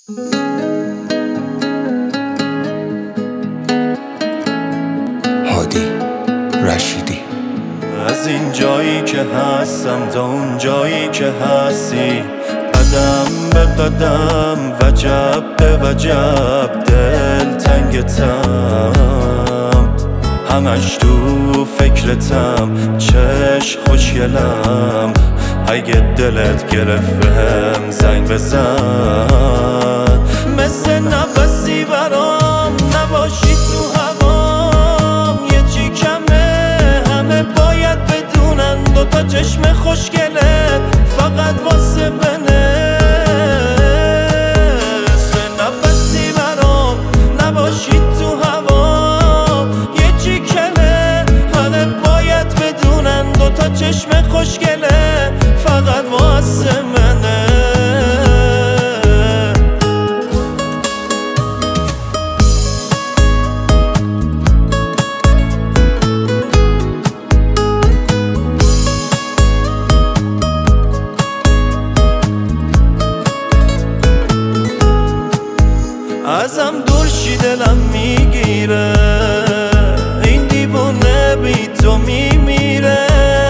هادی رشیدی. از این جایی که هستم تا اون جایی که هستی، قدم به قدم، وجب به وجب، دل تنگتم، همش تو فکرتم، چشم خوشگلم. اگه دلت گرفت بهم زنگ بزن، مثل نفسی برام نباشی تو هوام. یه چی کمه، همه باید بدونن، دوتا چشم خوشگله فقط واسه منه. مثل نفسی برام نباشی تو هوام. یه چی کمه، همه باید بدونن، دوتا چشم خوشگله فقط واسه منه. ازم دور شی دلم میگیره، این دیوونه بی تو میمیره.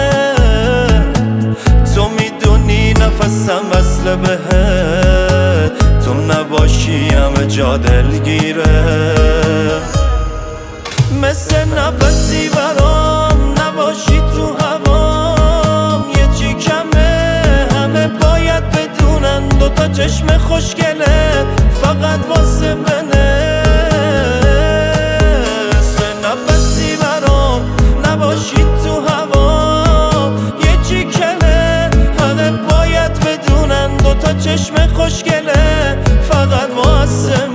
تو میدونی نفسم وصله بهت، تو نباشی همه جا دلگیره. مثل نفسی برام نباشی تو هوام. یه چی کمه، همه باید بدونن، دوتا چشم خوشگله فقط واسه منه. مثل نفسی برام نباشی تو هوام. یه چی کمه، همه باید بدونن، دوتا چشم خوشگله فقط واسه منه.